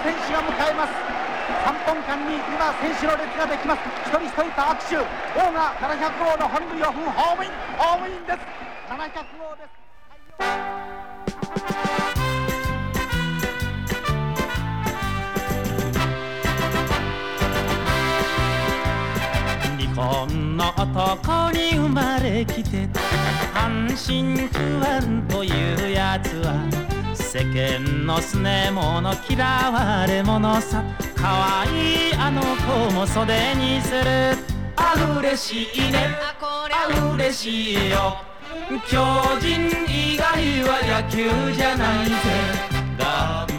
選手が迎えます。3分間に今選手の列ができます。一人一人と握手。王が700号の本塁を踏むホームインです。700号です。 日本の男に生まれきて阪神食わんというやつは世間のすね者嫌われ者さ。可愛いあの子も袖にする。あ嬉しいね、あ嬉しいよ。巨人以外は野球じゃないぜ。